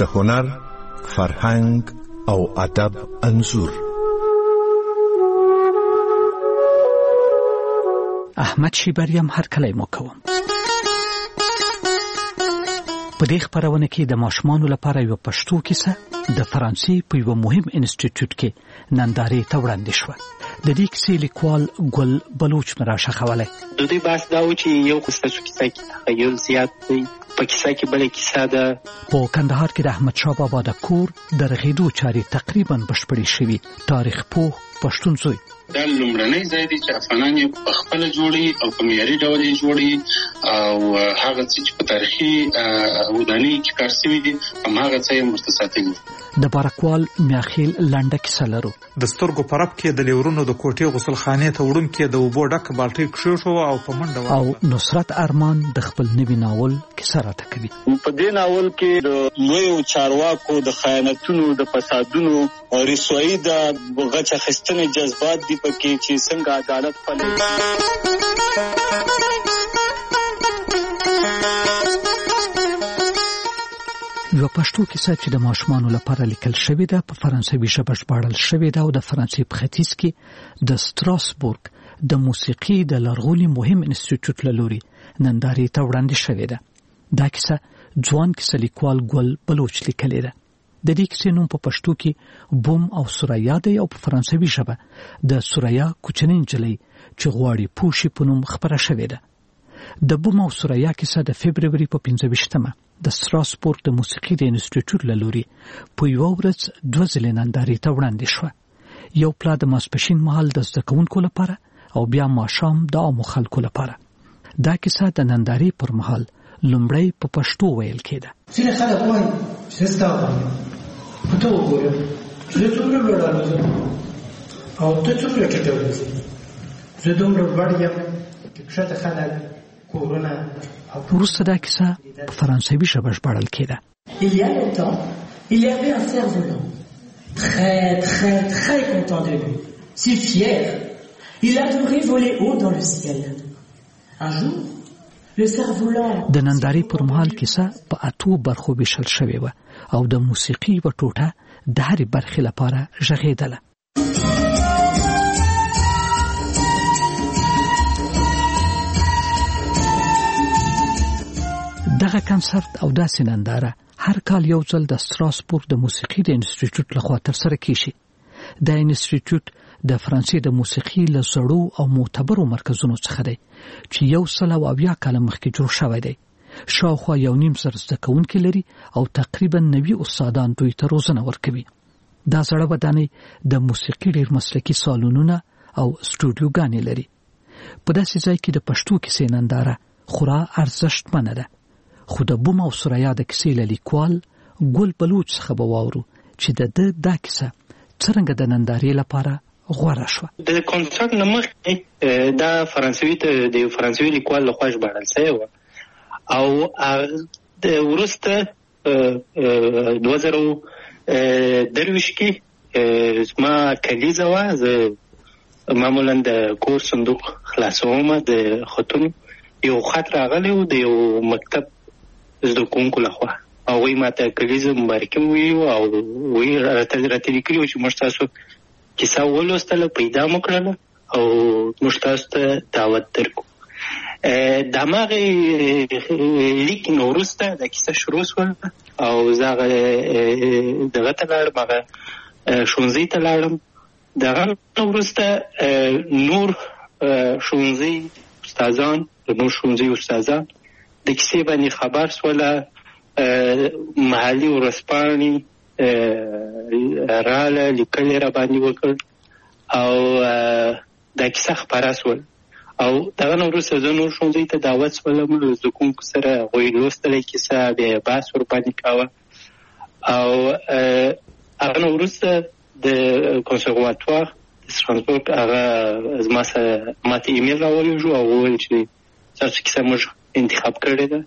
د هنر، فرهنګ او ادب انځور. احمد شیبریم هر کله مو کوم. په دې خبرونه کې د ماشومانو لپاره یو پښتو کیسه د فرانسې په یو مهم انسټیټیوټ کې نندارې ته وړاندې شوه. د دې کیسې لیکوال ګل بلوچ مراشه خوله. د دې بحث دا و چې یو کیسه کې تخیل زیات دی، په کیسه کې بل کیسه ده. په کندهار کې د احمد شاه بابا د کور د رغېدو چارې تقریبا بشپړې شوې. تاریخ پوه پښتون زوی دا لومړنی ځای دی چې افغانان یې په خپل جوړي او په معیاري ډول یې جوړي او هغه څه چې په تاریخي ودانۍ کې کار شوی دي هغه څه یې مستساتلي. د بارکوال میاخیل لنډه کیسه لرو. د سترګو پرب کې د لیورونو د کوټې غسل خانې ته وړم کې د وبو ډک بالټي کښو او په منډه او نصرت ارمان د خپل نوي ناول کیسه راته کوي. په دې ناول کې د لویو چارواکو د خیانتونو د فسادونو او رسوایی د غچ اخیستنې جذبات دي پکې چې څنګه عدالت پلي. یو پښتو کیسه چې د ماشومانو لپاره لیکل شوې ده په فرانسوي ژبه ژباړل شوې ده او د فرانسې په ختیځ کې د ستراسبورګ د موسیقي د لرغوني مهم انسټیټیوټ له لوري نندارې ته وړاندې شوې ده. دا کیسه ځوان کیسه لیکوال ګل بلوچ لیکلې ده. د دې کیسې نوم په پښتو کې بوم او سوریا دی او په فرانسوي ژبه د سوریا کوچنۍ نجلۍ چې غواړي پوشي په نوم خبره شوې ده. د بوم او سوریا کیسه د فبروري په 25مه د ستراسبورګ د موسیقي د انسټیټیوټ له لوري په یو ورځ 2 ځلې نندارې ته وړاندې شوه. یو پلا د ماسپښین مهال د زده کوونکو لپاره او بیا ماښام د عامو خلکو لپاره. دا کیسه د نندارې پر مهال لومړی په پښتو ویل کېده. ځینې خلک وایي چې ستا وایي په ته وګوره زه څومره لوړ الوزم او ته څومره ټیټ الوزې. زه دومره لوړ یم چې کښته خلک کورونه. وروسته دا کیسه په فرانسوي ژبه ژباړل کېده. Il y a longtemps, il y avait un cerf-volant très très très content de lui, si fier. Il adorait voler haut dans le ciel. Un jour, le cerf-volant د نندارې پر مهال کیسه په 8 برخو ویشل شوې وه او د موسیقي و ټوټه د هرې برخې لپاره غږېدله. دغه کنسرت او داسې ننداره هر کال یو ځل د ستراسبورګ د موسیقي د انسټیټیوټ لخوا ترسره کیږي. دا انسټیټیوټ د فرانسې د موسیقي له زړو او معتبرو مرکزونو څخه دی چې 100 کاله مخکې جوړ شوی دی. شاوخوا 1.5 زده کوونکي لري او تقریبا 90 استادان دوی ته روزنه ورکوي. دا زړه ودانۍ د موسیقي ډېر مسلکي سالونونه او سټوډیوګانې لري. په داسې ځای کې د پښتو کیسې ننداره خورا ارزښتمنه ده. خو د بوم او سوریا د کیسې له لیکوال ګل بلوچ څخه به واورو چې د دا کیسه څرنګه د نندارې لپاره غوره شوه. د کنسرت نه مخکې دا فرانسوي ته د فرانسوي لیکوال لخوا ژباړل شوی و او د وروسته 2023 کې زما کلیزه وه. زه معمولا د کور صندوق خلاصوم د خطونو یو خط راغلی و د یو مکتب زده کوونکو لخوا. هغوی ماته کلیزه مبارکي وویل او ویې راته لیکلي وو چې موږ تاسو کیسه ولوستله، پیدا مو کړله او موږ تاسو ته دعوت درکړو. د هماغې لیک نه وروسته د کیسه شروع شول او زه هغه دغه ته لاړم، هغه ښوونځي ته لاړم. د هغه نه وروسته نور ښوونځي استادان د کیسې باندې خبر شوله. محلي ورځپاڼې راله لیکلې را باندې وکړ او دا کیسه خپره شول او دغه نه وروسته زه نور ښوونځي ته دعوت شولم. له زده کوونکو سره هغوی لوستله کیسه، بیا یې بحث ورباندې کاوه او هغه نه وروسته د کنسرواتوار د ستراسبورګ هغه ماته ایمیل راولېږو او وویل چې تاسو کیسه موږ انتخاب کړې ده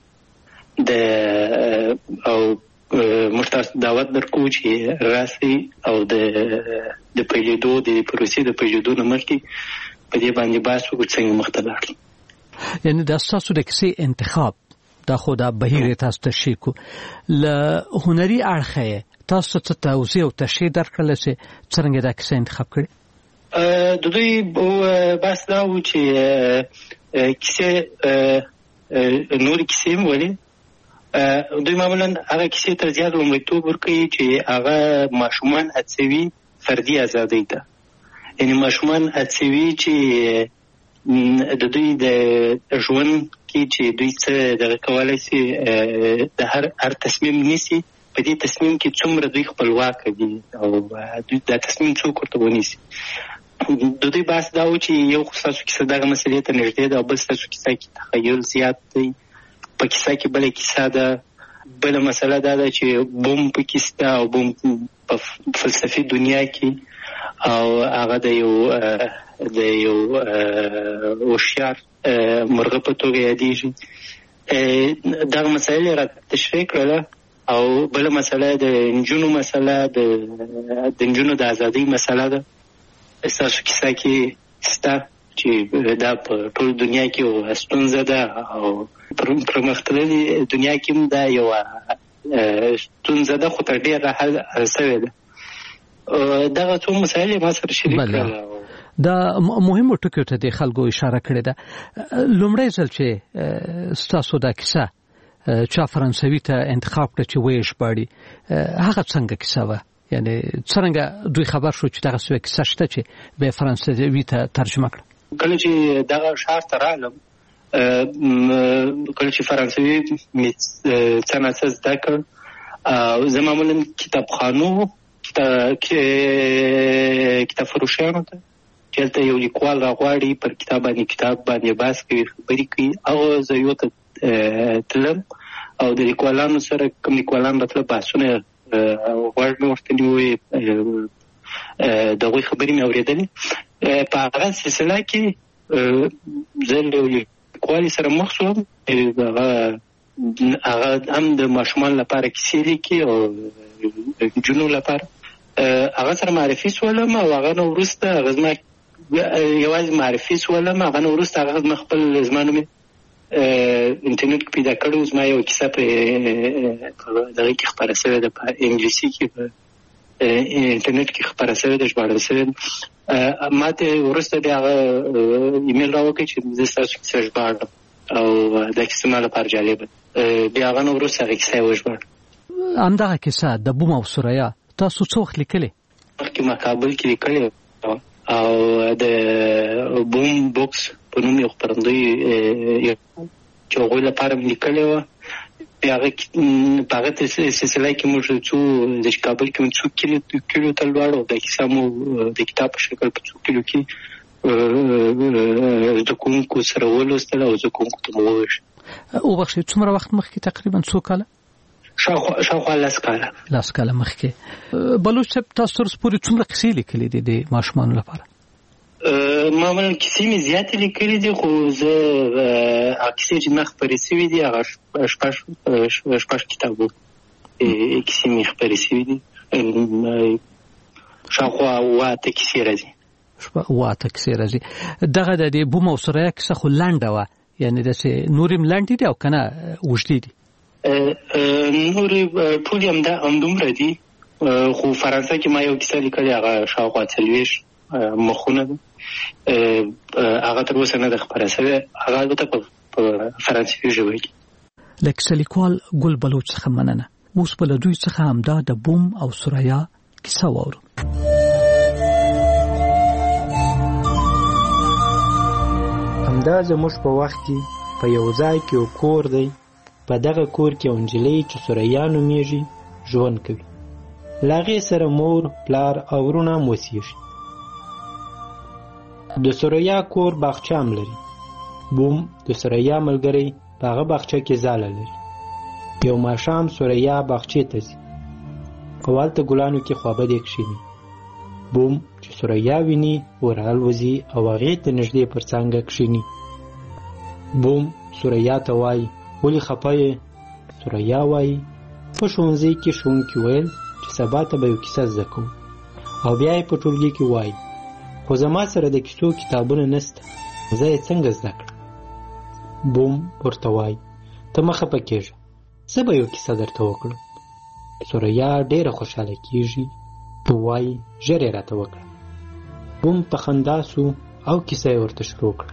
او موږ تاسو دعوت درکوو چې راسئ او د پیلېدو د پروسې د پیلېدو نه مخکې په دې باندې بحث وکړو څنګه مخته لاړو. یعنې د ستاسو د کیسې انتخاب دا خو دا بهیر تاسو تشریح کو ل هنري اړخه تاسو ته توضیح او تشریح درکړل چې څنګه دا کیسه انتخاب کړی. د دوی بس دا و چې کیسه نور کیسې ولې دوی معمولا هغه کیسې ته زیات لومړیتوب ورکوي چې هغه ماشومان هڅوي فردي ازادۍ ته، یعنی ماشومان هڅوي چې د دوی د ژوند کې چې دوی څه دغه کولی شي د هر تصمیم نیسي، په دې تصمیم کې څومره دوی خپلواک دي او دوی دا تصمیم څوک ورته ونیسي. د دوی بحث دا و چې یو خو ستاسو کیسه دغه مسئلې ته نږدې ده او بل ستاسو کیسه کې تخیل زیات دی. په کیسه کې بله کیسه ده، بله مسله دا ده چې بوم په کیسه ده او بوم په فلسفي دنیا کې او هغه د یو هوښیار مرغه په توګه یادېږي. دغه مسایل را تشریح کړله او بله مسله د نجونو مسله د نجونو د ازادۍ مسله ده. ستاسو کیسه کې شته چې دا په ټول دنیا کې یو ستونزه ده او پرمختللې دنیا کې هم دا یو ستونزه ده، خو تر ډېره حل شوې ده. دغه څو مسایل ما سره شریک کړل. دا مهمو ټکو ته د خلکو اشاره کړې ده. لومړی ځل چې ستاسو دا کیسه چا فرانسوي ته انتخاب کړه چې ویې ژباړي، هغه څنګه کیسه وه؟ یعنی څرنګه دوی خبر شو چې دغه څه کیسه شته چې به فرانسوي ته ترجمه کړه؟ کله چې دغه ښار ته رالم، کله چې فرانسوي مې څه نه څه زده کړ، زه معمولا کتابخانو کتاب فروشیانو ته چې هلته یو لیکوال راغواړي پر کتاب باندې بحث کوي، خبرې کوي، هغه ځایو ته تلم او د لیکوالانو سره کوم لیکوالان راتله بحثونه غوږ مې ورته نیوی، د هغوی خبرې مې اورېدلې. په هغه سلسله کې زه له لیکوالې سره مخ شوم، هغه هم د ماشومان لپاره کیسې لیکي او نجونو لپاره. هغه سره معرفي شولم او هغه نه وروسته هغه زما یوازې معرفي شولم، هغه نه وروسته هغه زما خپل زما نوم انټرنیټ کې پیدا کړو. زما یو کیسه په دغه کې خپره شوې ده، په انګلیسي کې په انټرنیټ کې خپره شوې ده، ژباړل شوې ده. ما ته وروسته بیا هغه ایمیل راوکړ چې زه ستاسو کیسه ژباړم او دا کیسه ما لپاره جالبه ده. بیا هغه نه وروسته هغه کیسه یې وژباړم. همدغه کیسه د بوم او ثریا تاسو څو وخت لیکلې؟ مخکې ما کابل کې لیکلې او د بوم بوکس په نوم یو خپرندوی چې هغوی لپاره مې لیکلې وه. په هغه سلسله کې موږ څو د کابل کې څو کیلو ته لوړو، دا کیسه مو د کتاب په شکل په څو کیلو کې زده کوونکو سره ولوستله او زده کوونکو ته مو وویشت. وبخښئ، څومره وخت مخکې؟ تقریبا څو کاله؟ شاوخوا 10 کاله مخکې. بلوچ صاحب، تاسو تر اوسه پورې څومره کیسې لیکلې دي د ماشومانو لپاره؟ معمولا کیسې مې زیاتې لیکلې دي، خو زه هغه کیسې چې ما خپرې شوي دي هغه شپږ کتابونه کیسې مې خپرې شوي دي، شاوخوا 8 کیسې راځي. دغه د بوم او ثریا کیسه خو لنډه وه، یعنی داسې نورې هم لنډې دي او که نه اوږدې دي؟ نورې ټولې همدومره دي، خو فرانسه کې ما یو کیسه لیکلې هغه شاوخوا 40 مخونه ده، هغه تر اوسه نه ده خپره شوې، هغه البته په فرانسوي ژبه کې. له کیسه لیکوال ګل بلوچ څخه مننه. اوس به له دوی څخه همدا د بوم او ثریا کیسه واورو. همدا زموږ په وخت کې په یو ځای کې یو کور دی، په دغه کور کې یو نجلۍ چې ثریا نومیږي ژوند کوي. له هغې سره مور، پلار او وروڼه هم اوسېږي. د ثریا کور باغچه هم لري. بوم د ثریا ملګری په هغه باغچه کې ځاله لري. یو ماښام ثریا باغچې ته ځي او هلته ګلانو کې خوابدې کښېني. بوم چې ثریا ویني ورالوځي او هغې ته نږدې پر څانګه کښېني. بوم ثریا ته وایي ولې خفه یې؟ ثریا وایي په ښوونځي کې ښوونکي ویل چې سبا ته به یو کیسه زده کوم او بیا یې په ټولګي کې وایي خو زما سره د کیسو کتابونه نسته، زه یې څنګه زده کړم؟ بوم ورته وایي ته مخه پکېږه، زه به یو کیسه درته وکړم. ثریا ډېره خوشحاله کېږي، وایي ژر یې راته وکړه. بوم په خندا سو او کیسه یې ورته شروع کړه.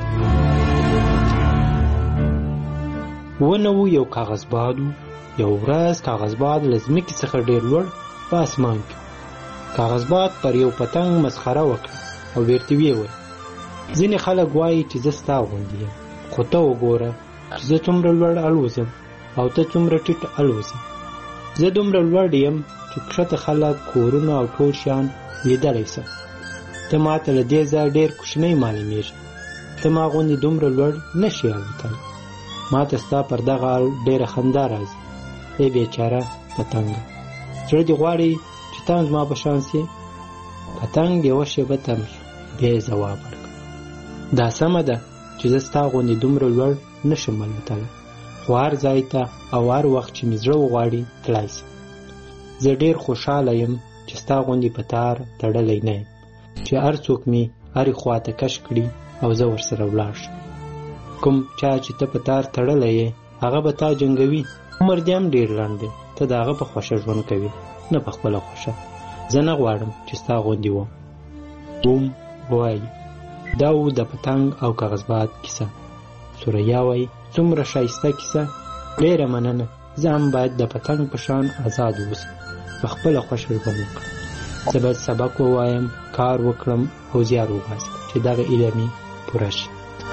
ونه و یو کاغذباد و. یو ورځ کاغذباد له ځمکې څخه ډېر لوړ په اسمان کې. کاغذباد پر یو پتنګ مسخره وکړه او بیرته ویې ویل: ځینې خلک وایي چې زه ستا غوندې یم، خو ته وګوره چې زه څومره لوړ الوزم او ته څومره ټیټ الوزې. زه دومره لوړ یم چې کښته خلک، کورونه او ټول شیان لیدلی سم. ته ما ته له دې ځایه ډېر کوچنی معلومېږي. ته ما غوندې دومره لوړ نه شې الوتلی. ما ته ستا پر دغه حال ډېره خندا راځي. ای بیچاره پتنګه، زړه دې غواړي چې ته هم زما په شان سې؟ پتنګ یوه شېبه تم شو، بیا یې ځواب ورکړ: دا سمه ده چې زه ستا غوندې دومره لوړ نه شم الوتلی، خو هر ځای ته او هر وخت چې مې زړه وغواړي تللی سم. زه ډېر خوشحاله یم چې ستا غوندې په تار تړلی نه یم، چې هر څوک مې هرې خوا ته کش کړي او زه ورسره ولاړ شم. کوم چا چې ته په تار تړلی یې هغه به تا جنګوي. عمر دې هم ډېر لنډ دی، ته د هغه په خوښه ژوند کوې، نه په خپله خوښه. زه نه غواړم چې ستا غوندې وم. بوم وایي دا و د پتنګ او کاغذباد کیسه. ثریا وایي څومره ښایسته کیسه، ډېره مننه. زه هم باید د پتنګ په شان آزاد اوسم، په خپله خوښه ژوند وکړم. زه باید سبق ووایم، کار وکړم او زیار وباسم چې دغه ایله مې پوره شي.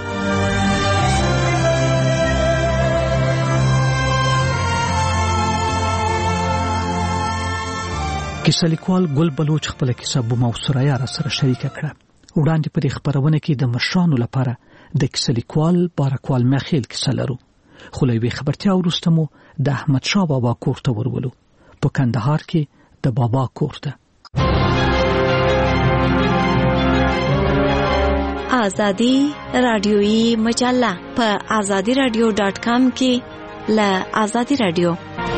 کیسه لیکوال ګل بلوچ خپله کیسه بوم او ثریا را سره شریکه کړه. وړاندې په دې خپرونه کې د مشرانو لپاره د کیسه لیکوال بارکوال میخیل کیسه لرو، خو له یوې خبرتیا وروسته مو د احمدشاه بابا کور ته ورولو، په کندهار کې د بابا کور ته. آزادی رادیویی مجله په azadiradio.com کې له آزادی رادیو.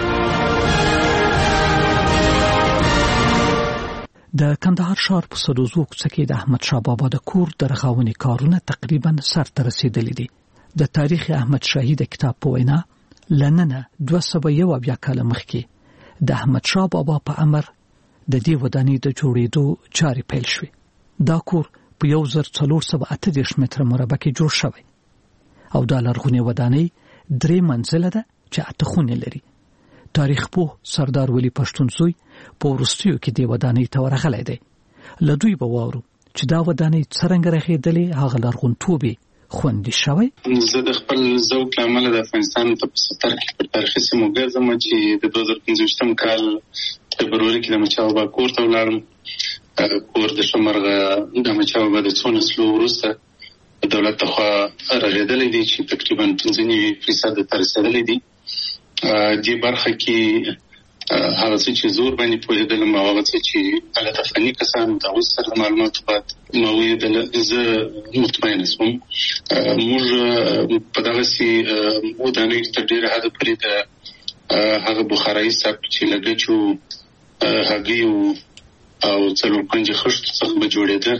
د کندهار ښار په سدوزو کوڅه کې د احمدشاه بابا د کور د رغونې کارونه تقریبا سرته رسیدلي دي. د تاریخ احمدشاهي د کتاب په وینا لننه 201 کاله مخکې د احمدشاه بابا په امر د دې ودانۍ د جوړېدو چارې پیل شوې. دا کور په 1438 متره مربع کې جوړ شوی او د لرغونې ودانۍ 3 منزله ده چې 8 خونې لري. تاریخ پوه سردار ولی پښتون زوی په وروستیو کې د ودانۍ ته ورغلی دی. له دوی به واورو چې دا ودانۍ څرنګه رغېدلې، هغه لرغونتوب خوندي شوی. زه د خپل ذوق له امله د افغانستان په 70 کې پر تاریخي سیمو ګرځم چې د 2015 کال فبروري کې د احمدشاه بابا کور ته ولاړم. کور د شمرغه د احمدشاه بابا د څو نسلو وروسته دولت لخوا رغېدلی دی چې تقریبا 95% ته رسېدلی دی. دې برخه کې هغه څه چې زور باندې پوهېدلم او هغه څه چې البته فني کسانو د هغوی سره معلوماتو بعد ما ولیدل، زه مطمئنه شوم. موږ په دغسې ودانیو ته ډېره حده پورې د هغه بخارایي سبک چې له ګچو، هګیو او څلور پنځه خښتو څخه به جوړېده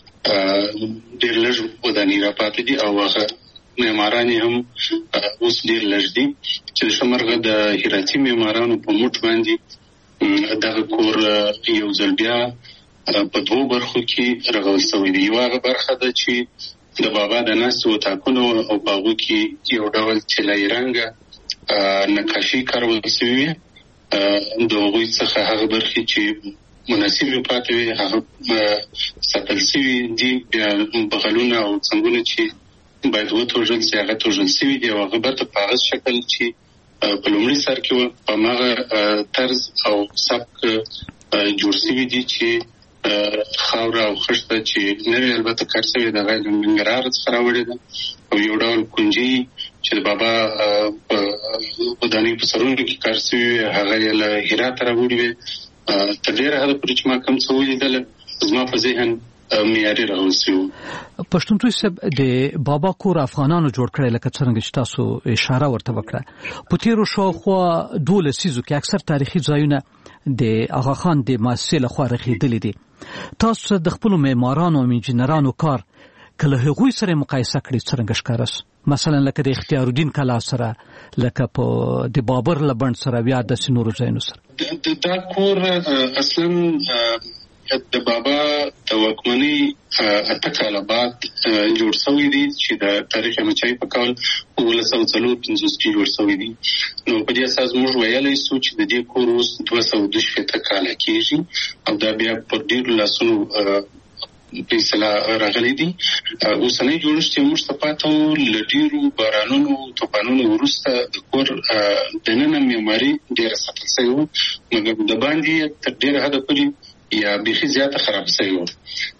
ډېر لږ ودانۍ را پاتې دي او هغه معماران هم اوس ډېر لږ دي چې د شمرغه د هراتي معمارانو په موټ باندې دغه کور یو ځل بیا په 2 برخو کې رغول شوی دی. یو هغه برخه ده چې د بابا د ناستو اتاقونو او په هغو کې یو ډول طلایي رنګه نقاشي کارول شوې. د هغوی څخه هغه برخې چې مناسبې پاتې وي هغه ساتل شوي دي. بیا بغلونه او څنګونه چې باید وتوژل شي هغه توژل شوي دي او هغه به په هغه شکل چې په لومړي سر کې و په هماغه طرز او سبک جوړ شوي دي چې خاوره او خښته چې نوې البته کار شوې د هغه له ننګرهار څخه راوړې ده او یو ډول کونجي چې د بابا په ودانۍ په سرونو کې کار شوي هغه یې له هرات راوړې وې. تر ډېره حده پورې چې ما کوم څه ولیدل زما په ذهن معیاري راغلی شو. پښتون توی صاحب د بابا کور افغانانو جوړ کړی لکه څرنګه چې تاسو اشاره ورته وکړه. په تیرو شاوخوا 12 لسیزو کې اکثر تاریخي ځایونه د آغا خان د مؤسسې لخوا رغېدلي دي. تاسو د خپلو معمارانو او انجینرانو کار کله هغوی سره مقایسه کړئ څرنګه ښکاره؟ مثلا لکه د اختیار الدین کلا سره، لکه په د بابر لبند سره، بیا د سنورو ځایونو سره؟ دا کور اصلا د بابا د واکمنۍ 8 کاله بعد جوړ شوی دی چې د تاریخ مچای په کال 1954 کې جوړ شوی دی. نو په دې اساس موږ ویلای شو چې د دې کور اوس 220 کاله کېږي او دا بیا په ډیرو لاسونو په اصطلاح راغلي دي. اوسنۍ جوړښت موږ ته پاتو لډیرو بارانونو توپانونو وروسته د کور دننه معماري ډیره ساتل شوی و، مګر د باندې تر ډیره حده پورې یا بیخي زیاته خراب شوی و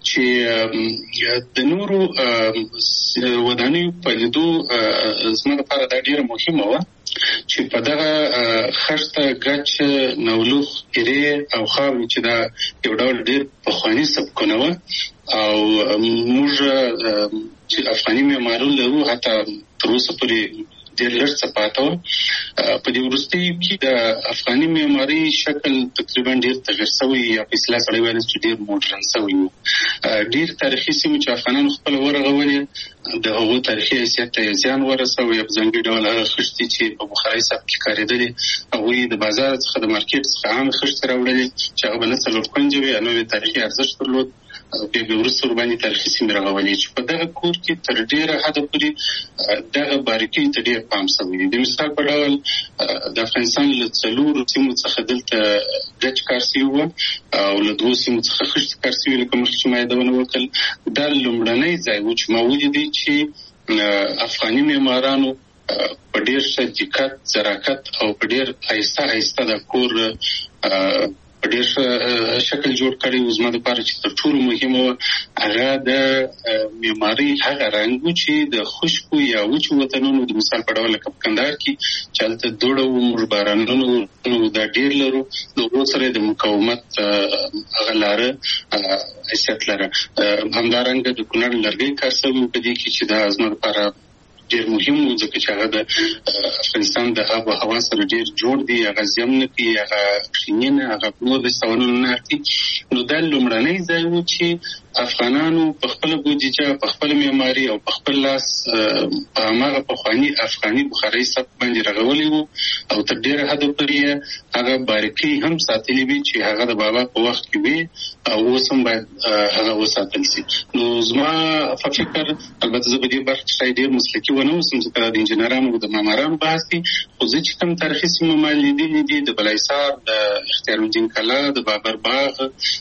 چې د نورو ودانیو په لیدو زما لپاره دا ډیره مهمه وه چې په دغه خښته ګچ نولوخ ایرې او خاورې چې دا یو ډول ډیر پخواني سبکونه وه او موږ چې افغاني معماران لرو حتی تر اوسه پورې ډېر لږ څه پاته وه. په دې وروستیو کې د افغاني معماري شکل تقریبا ډېر تغیر شوی یا په اصطلاح سړی ویلی چې ډېر موډرن شوی و. ډېر تاریخي سیمې چې افغانانو خپله ورغولې د هغو تاریخي حیثیت ته یې زیان ورسوی یا په ځانګړي ډول هغه خښتې چې په بخارۍ سبک کې کارېدلې هغوی د بازار څخه د مارکېټ څخه عامې خښتې راوړلې چې هغه به نه څلور کونجه وي، نو یې تاریخي ارزښت درلود. بیا وروسته ورباندې تاریخي سیمې راغولې چې په دغه کور کې تر ډېره حده پورې دغه باریکۍ ته ډېر پام شوی دی. د مثال په ډول د افغانستان له 4 سیمو څخه دلته ګچ کار شوی و او له 2 سیمو څخه خښتې کار شوي، لکه مخکې چې ما یادونه وکړل. دا لومړنی ځای و چې ما ولیدی چې افغاني معمارانو په ډېر ښه دقت، ظرافت او په ډېر آهسته آهسته د کور په ډېر شکل جوړ کړی و. زما دپاره چې تر ټولو مهمه وه هغه د معمارۍ هغه رنګ و چې د خشکو یا وچو وطنونو د مثال په ډول لکه په کندهار کې چې هلته دوړه و، موږ بارانونو دا ډېر لرو، د اوبو سره د مقاومت هغه لاره حیثیت لره. همدارنګه د کونړ لرګی کار شوی په دې کې چې دا زما دپاره ډېر مهم و ځکه چې هغه د افغانستان د آب و هوا سره ډېر جوړ دی، هغه زیم نه کوي، هغه کښیني نه، هغه نور د ساونونو نه اخلي. نو دا لومړنی ځای و چې افغانانو په خپله بودیجه، په خپله معماري او په خپل لاس په هماغه پخواني افغاني بخارۍ سبک باندې رغولی و او تر ډېره حده پورې هغه باریکۍ هم ساتلې وي چې هغه د بابا په وخت کې وي او اوس هم باید هغه وساتل شي. نو زما په فکر البته زه په دې برخه کې ډېر مسلکي ونه اوسم ځکه د انجینرانو او د معمارانو بحث دی، خو زه چې کوم تاریخي سیمه ما لیدلي دي د بلایسار، د اختیار الدین کلا، د بابر باغ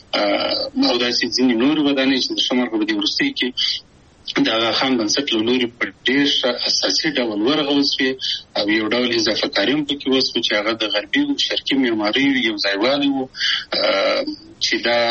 او داسې ځینې نورې ودانۍ چې د شمال په دې وروستیو کې د آغا خان بنسټ له لوري په ډېر ښه اساسي ډول ورغول سوې او یو ډول اضافه کاري هم پکې وسو چې هغه د غربي او شرقي معمارۍ یو ځایوالی و چې دا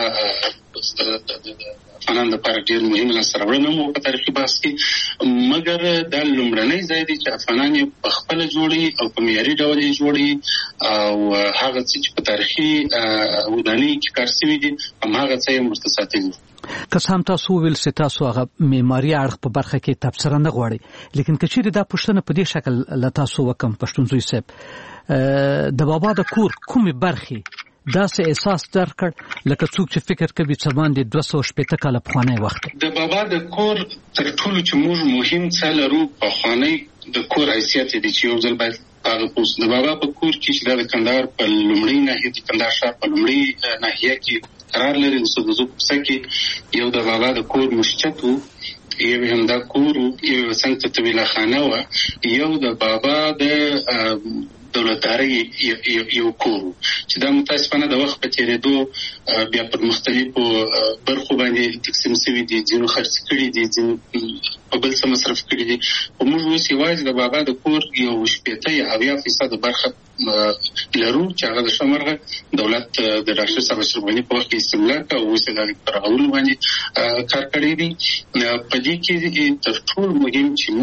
افغانانو لپاره ډېر مهم لاسته راوړنه هم په تاریخي بحث کې. مګر دا لومړنی ځای دی چې افغانان یې په خپله جوړوي او په معیاري ډول یې جوړوي او هغه څه چې په تاریخي ودانیو کې کار شوي دي هماغه څه یې ورته ساتلي. که څه هم تاسو وویل چې تاسو هغه معماري اړخ په برخه کې تبصره نه غواړئ، لیکن که چیرې دا پوښتنه په دې شکل له تاسو وکم پښتون زوی صاحب، د بابا د کور کومې برخې داسې احساس درکړ لکه څوک چې فکر کوي چې باندې 260 کاله پخوانی وخت د بابا د کور تر ټولو چې موږ مهم څه لرو پخوانی د کور حیثیت دی چې یو ځل باید هغه پوس د بابا په کور کې چې د کندهار په لومړی ناحیه د کندهار ښار په لومړی ناحیه کې قرار لري، د سودزو کوڅه کې یو د بابا د کور مسجد و، یو هم دا کور و، یو څنګه طویله خانه وه، یو د بابا د دولتدارۍ یو کور چې دا متاسفانه د وخت په تېرېدو بیا پر مختلفو برخو باندې تقسیم شوي دي، ځینو خرڅ کړي دي، ځینو په بل څه مصرف کړي دي. خو موږ اوس یوازې د بابا د کور یو 80% برخه لرو چې هغه د شمرغه دولت د ډاکټر صاحب اشرف غني په وخت کې استملاک او اوس د رغولو باندې کار کړی دی. په دې کې تر ټولو مهم چې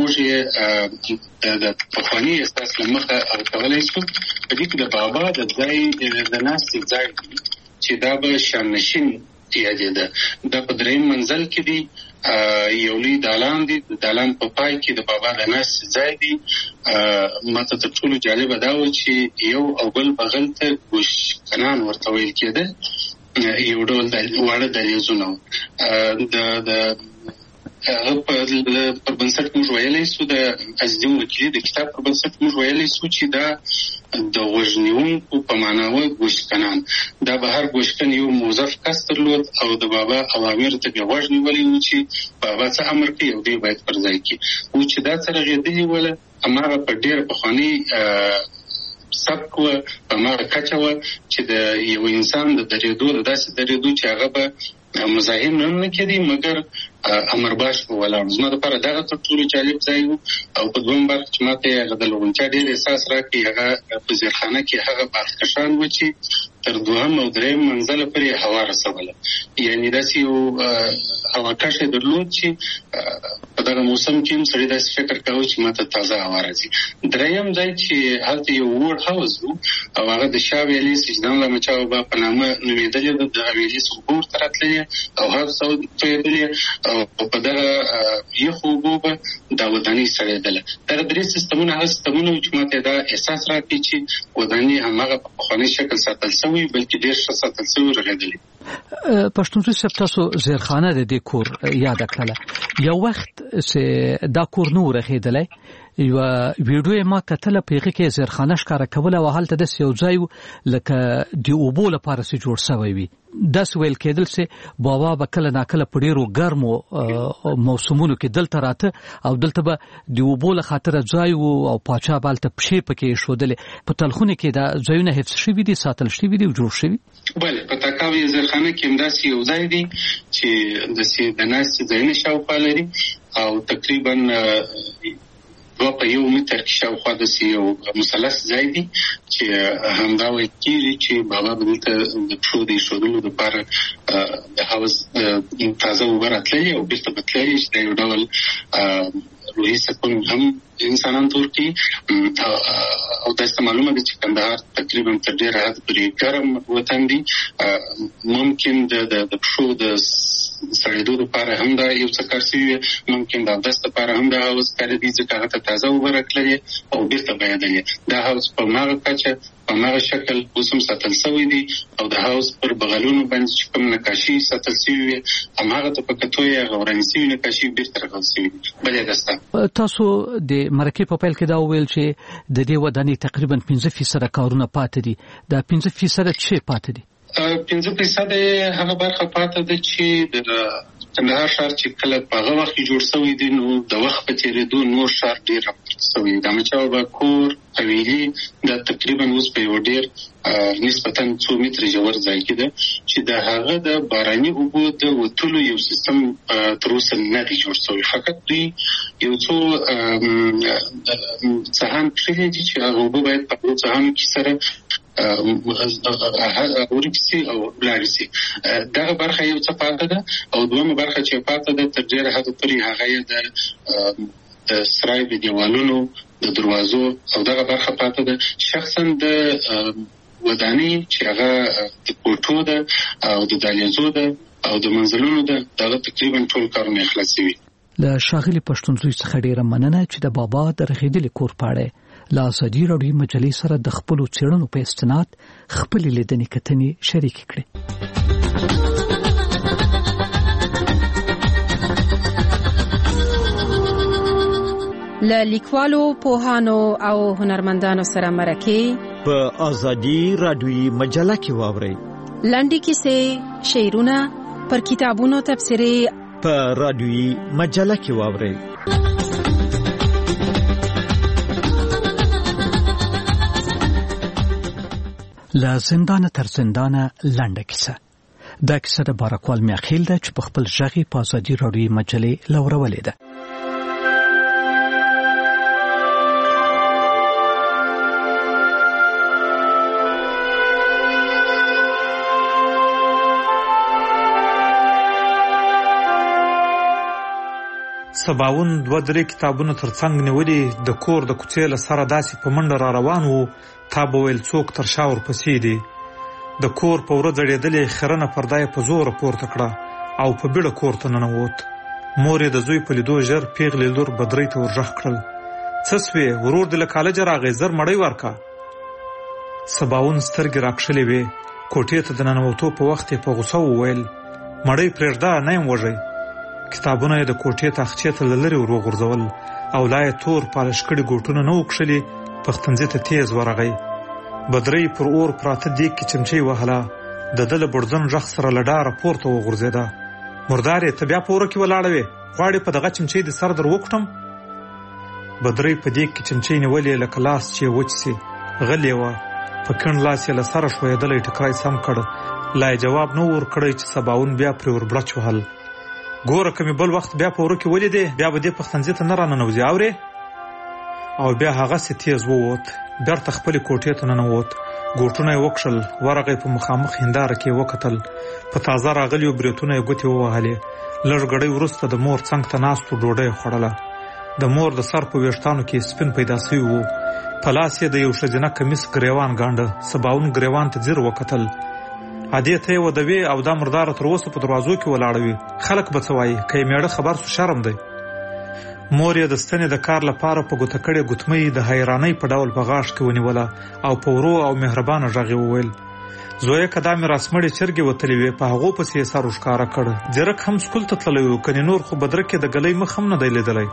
موږ د پخواني اساس له مخه کولی شو په دې کې د بابا د ځای د ناستې ځای چې دا به شانشین یادېده. دا په 3 منزل کې دی، یو لوی دالان دی، د دالان په پای کې د بابا د ناستې ځای دی. ماته تر ټولو جالبه دا و چې یو او بل بغل ته ګوشکنان ورته ویل کېده، یو ډول واړه دهلیزونه و. د پر بنسټ موږ ویلی سو د عزیزم وکیلي د کتاب پر بنسټ موږ ویلی سو چې دا د غوږنیونکو په معناوه ګوشکنان دا به هر ګوشکن یو موظف کس درلود او د بابا اوامرو ته به غوږ نیولی و چې بابا څه امر کوي او دی باید پر ځای کړي و چې دا څه رغېدلي وله هماغه په ډېر پخواني سبک و په هماغه کچه وه چې د یو انسان د درېدو د داسې درېدو چې هغه به مزاحم هم نه کېدی مګر امرباش به ولاړ. زما دپاره دغه تر ټولو جالب ځای و او په دویم برخه چې ماته یې هغه د لغونچا ډېر احساس راکړي هغه په زیرخانه کې هغه باغکشان و چې تر دوهم او درېیم منزله پورې هوا رسوله یعنې داسې یو هواکش یې درلود چې په دغه موسم کې هم سړی داسې فکر کاوه چې ماته تازه هوا راځي. درېیم ځای چې هلته یو ووړ حوض و او هغه د شاه ویلي سجدان لامچا بابا په نامه نومېدلې ده د ویلي اوبه ورته راتللې او حوض ته تویېدلې او په دغه یخو اوبو به دا ودانۍ سړېدله. دغه درې سیستمونه هغه سیستمونه وو چې ماته دا احساس راکړي چې ودانۍ هماغه په پخواني شکل ساتل سوي بلکې ډېر ښه ساتل سوي رغېدلې. پښتون صاحب تاسو زیرخانه د دې کور یاد کړله یو وخت چې دا کور نو رغېدلی یو ویډیو ما کتله په هغه کې زیرخانه ښکاره کوله او هلته د یو ځای لکه د اوبو لپاره چې جوړ شوی وي داسې ویل کېدل چې بابا به کله ناکله په ډېرو ګرمو موسمونو کې دلته راته او دلته به د اوبو له خاطره ځای و او پاچا به هلته پښې پکې ایښودلې په تلخونه کې دا ځایونه حفظ شوي دي ساتل شوي دي او جوړ شوي. بله په تاکاو زیرخانه کې همداسې یو ځای دی چې د ناستې ځایونه شاوخوا لري او تقریبا دوه په یو متر کې شاوخوا داسې یو مثلث ځای دی چې همدا ویل کېږي چې بابا به دلته د پښو د ایښودلو دپاره د حوض تازه اوبه راتللې او بېرته به تللې چې دا یو ډول روحي سکون هم انسانان ته ورکوي او داسې معلومه ده چې کندهار تقریبا تر ډېره حد پورې ګرم وطن دی ممکن د پښو د سړېدو دپاره هم دا یو څه کار شوي وي ممکن د اودس دپاره هم دا حوض کارېدي ځکه هغه ته تازه اوبه راکړلې او بېرته بهېدلې. دا حوض په هماغه کچه په هماغه شکل اوس هم ساتل سوی دی او د حوض پر بغلونو باندې چې کوم نقاشي ساتل سوي وي هماغه ته په کتو یې هغه ورانې سوي نقاشي بېرته رغول سوي دي. بلې ده ستا تاسو د مرکې په پیل کې دا وویل چې د دې ودانۍ تقریبا 5% کارونه پاتې دي دا 5% څه پاتې دي؟ 5% هغه برخه پاتې ده چې د کندهار ښار چې کله په هغه وخت کې جوړ شوی دی نو د وخت په تېرېدو نور ښار ډېر راپورته شوی دی. د احمدشاه بابا کور حویلي دا تقریبا اوس په یو ډېر نسبتا 2 متره ژور ځای کې ده چې د هغه د باراني اوبو د وتلو یو سیستم تر اوسه نه دی جوړ شوی. فقط دوی یو څو څهان کښلي دي چې هغه اوبه باید په هغو څهانو کې سره ورکسي او لاړې سي. دغه برخه یو څه پاته ده او دویمه برخه چې پاته ده تر ډېره حده پورې هغه یې د سرای د دیوالونو د دروازو او دغه برخه پاته ده. شخصا د ودانۍ چې هغه د کوټو ده او د دهلیزو ده او د منزلونو ده دغه تقریبا ټول کارونه خلاص شوي. له ښاغلي پښتونزوی څخه ډېره مننه چې د بابا د رغېدلي کور په اړه له ازادي راډیو مجلې سره د خپلو څېړنو په استناد خپلې لیدنې کتنې شریکې کړې. له لیکوالو پوهانو او هنرمندانو سره مرکې په ازادي راډیو مجله کې واورئ. لنډې کیسې، شعرونه، پر کتابونو تبصرې په راډیوي مجله کې واورئ. له زندانه تر زندانه لنډه کیسه. دا کیسه د بارکوال میاخیل ده چې په خپل ژغې په ازادي راډیو مجلې لورولې ده. سباون 2-3 کتابونه ترڅنګ نیولې د کور د کوڅې له سره داسې په منډه را روان وو تا به ویل څوک تر شا ورپسې دي. د کور په وره ځړېدلې خیرنه پرده یې په زوره پورته کړه او په بیړه کور ته ننوت. مور یې د زوی په لیدو ژر پیغلې لور بدرۍ ته ورغږ کړل. څه سوې ورور دې له کالجه راغی زر مړۍ ورکه. سباون سترګې راکښلې وې. کوټې ته د ننوتو په وخت یې په غوسه وویل مړۍ پرېږده نه یم وږی. کتابونه یې د کوټې تاخچې ته له لرې ور وغورځول او لا یې تور پالش کړي ګوټونه نه وکښلي، پختنځي ته تیز ورغی. بدرۍ پر اور پراته دیګ کې چمچۍ وهله، د ده له بړزن غږ سره له ډاره پورته وغورځېده. مردارې ته بیا په اوره کې ولاړه وې، غواړې په دغه چمچۍ د سر در وکټم؟ بدرۍ په دیګ کې چمچۍ نیولې لکه لاس چې وچ سي، غلې وه. په کیڼ لاس یې له سره ښویېدلی ټکری سم کړ، لا یې جواب نه ورکړی چې سباون بیا پرې وربړچ وهل. ګوره که مې بل وخت بیا په اوره کې ولیدې، بیا به دې پختنځي ته نه راننوځې، اورې؟ او بیا هغسې تیز ووت، بیرته خپلې کوټې ته ننوت. ګوټونه یې وکښل، ورغی په مخامخ هنداره کې یې وکتل. په تازه راغلیو برېتونه یې ګوتې ووهلې. لږ ګړۍ وروسته د مور څنګ ته ناستو ډوډۍ یې خوړله. د مور د سر په ویښتانو کې سپین پیدا سوي وو. په لاس یې د یو ښځینه کمیس ګریوان ګانډه. سباون ګریوان ته ځیر وکتل. ادې ته یې ودوې او دا مرداره تر اوسه په دروازو کې ولاړه وي، خلک به څه وایي؟ که یې میړه خبر سو شرم دی. مور یې د ستنې د کار لپاره په ګوته کړې ګوتمۍ د حیرانۍ په ډول په غاښ کې ونیوله او په ورو او مهربانه غږ یې وویل: زویه که دا مې راسمړې چرګې وتلې وې، په هغو پسې یې سر ورښکاره کړ. ځیرک هم سکول ته تللی و، کنې نور خو بدرک یې د ګلۍ مخ هم نه دی لیدلی.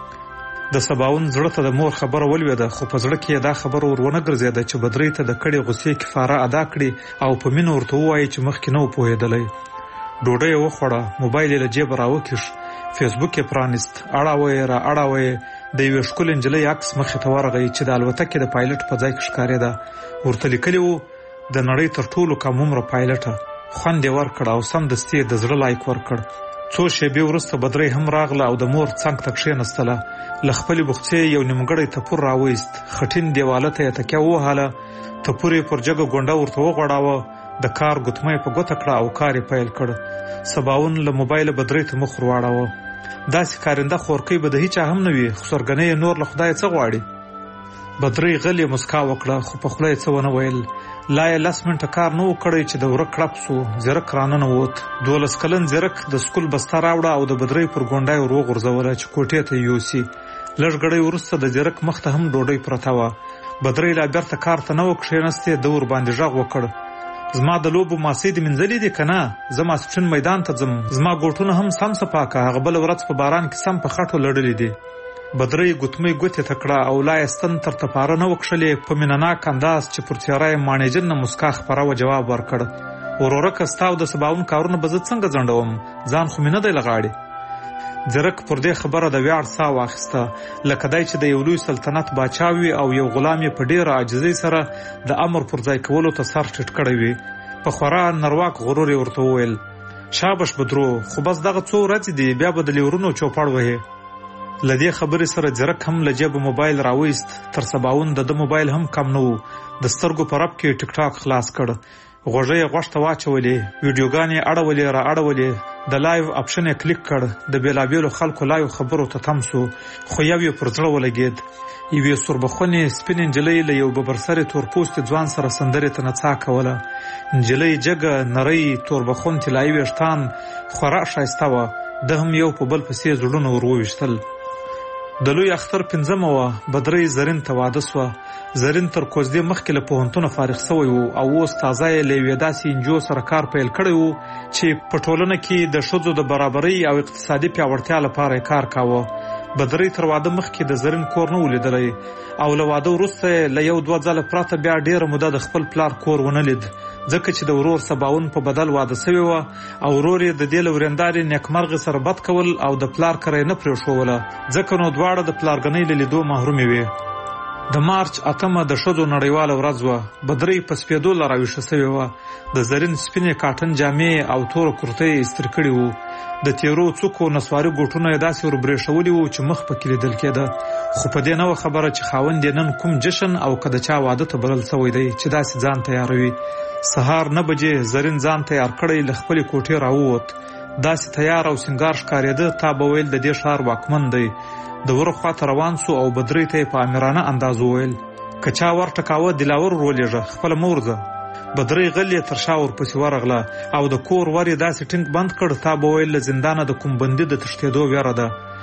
د سباون زړه ته د مور خبره ولوېده، خو په زړه کې یې دا خبره ور ونه ګرځېده چې بدرۍ ته د کړې غوسې کفاره ادا کړي او په مینه ورته ووایي چې مخکې نه و پوهېدلی. ډوډۍ یې وخوړه، موبایل یې له جیبه راوکیښ، فیسبوک یې پرانیست، اړاوه یې را اړاوه یې. د یوې ښکلې نجلۍ عکس مخې ته ورغی چې د الوتکې د پایلټ په ځای کې ښکارېده. ورته لیکلي وو: د نړۍ تر ټولو کم عمره پایلټه. خوند یې ورکړ او سمدستي یې د زړه لایک ورکړ. څو شېبې وروسته بدرۍ هم راغله او د مور څنګ ته کښېنستله. له خپلې بخڅې یو نیمګړی تپور راویست، خټین دیواله ته یې تکیه ووهله. تپور یې پر جګه ګونډه ورته وغوړاوه، د کار ګوتمه یې په ګوته کړه او کار یې پیل کړ. سباون له موبایله بدرۍ ته مخ ورواړاوه. داسې کارنده خورکۍ به د هیچا هم نه وي، خو سرګنۍ یې نور له خدایه څه غواړي؟ بدرۍ غلې مسکا وکړه، خو په خوله یې څه ونه ویل. لا یې 10 منټه کار نه و کړی چې د وره کړپ سو. زیرک راننوت. 12 کلن زیرک د سکول بسته راوړه او د بدرۍ پر ګونډه یې ور وغورځوله چې کوټې ته یوسي. لږ ګړۍ وروسته د زیرک مخ ته هم ډوډۍ پرته وه. بدرۍ لا بیرته کار ته نه و کښېنستې، ده ورباندې غږ وکړ: زما د لوبو ماسۍ دې مینځلې دي که نه؟ زه ماسپښین میدان ته ځم، زما ګوټونه هم سم صفا که، هغه بله ورځ په باران کې سم په خټو لړلي دي. بدرۍ ګوتمۍ ګوتې ته کړه او لا یې ستن تر تپاره نه وکښلې. په مینهناک انداز چې پر څېره یې ماڼېجنه مسکا خپره وه جواب ورکړ: ورورکه ستا او د سباون کارونه به زه څنګه ځنډوم؟ ځان خو مې نه دی له غاړې. زیرک پر دې خبره د ویاړ ساه واخیسته، لکه دی چې د یو لوی سلطنت باچا وي او یو غلام یې په ډېره عاجزۍ سره د امر پر ځای کولو ته سر ټیټ کړی وي. په خورا نرواک غرور یې ورته وویل: شابش بدرو، خو بس دغه څو ورځې دي، بیا به د لیورونو چوپړ وهې. له دې خبرې سره زیرک هم له جیبه موبایل راویست. تر سباون د ده موبایل هم کم نه و. د سترګو په رپ کې ټیک ټاک خلاص کړ. غوږۍ یې غوږ ته واچولې، ویډیوګانې یې اړولې را اړولې. د لایو اپشن یې کلیک کړ. د بېلابېلو خلکو لایو خبرو ته تم سو، خو یو یې پر زړه ولګېد. یوې سوربخونې سپینې نجلۍ له یو ببرسرې تورپوستې ځوان سره سندرې ته نڅا کوله. نجلۍ جګه، نرۍ، توربخون طلایي ویښتان، خورا ښایسته وه. ده هم یو په بل پسې زړونه ور وویشتل. د لوی اختر 5مه وه. بدرۍ زرین ته واده سوه. زرین تر کوزدې مخکې له پوهنتونه فارغ سوی و او اوس تازه یې له یوې داسې انجو سره کار پیل کړی و چې په ټولنه کې د ښځو د برابرۍ او اقتصادي پیاوړتیا لپاره یې کار کاوه. بدرۍ تر واده مخکې د زرین کور نه و لیدلی او له واده وروسته یې له 1-2 ځله پرته بیا ډېره موده د خپل پلار کور ونه لید، ځکه چې د ورور سباون په بدل واده سوی وه او ورور یې د دې له ورېندارې نیکمرغې سره بد کول او د پلار کره یې نه پرېښوله، ځکه نو دواړه د پلارګنۍ له لیدو محرومې وې. د مارچ 8مه د ښځو نړیواله ورځ وه. بدرۍ په سپېدو له راویښه سوې وه. د زرین سپینې کاټن جامې او توره کرتۍ یې استري کړي وو. د تیرو څوکو نسواري ګوټونه یې داسې وربرېښولي وو چې مخ پکې لیدل کېده، خو په دې نه وه خبره چې خاوند یې نن کوم جشن او که د چا واده ته بلل سوی دی چې داسې ځان تیاروي. سهار 9 بجې زرین ځان تیار کړی له خپلې کوټې راووت. داسې تیار او سینګار ښکارېده تا به ویل د دې ښار واکمن دی. د وره خواته روان سو او بدرۍ ته یې په امیرانه انداز وویل: که چا ورټکاوه دلاور ورولېږه، خپله مه ورځه. بدرۍ غلې تر شا ورپسې ورغله او د کور ور یې داسې ټینګ بند کړ تا به ویل له زندانه د کوم بندي د تښتېدو ویره ده.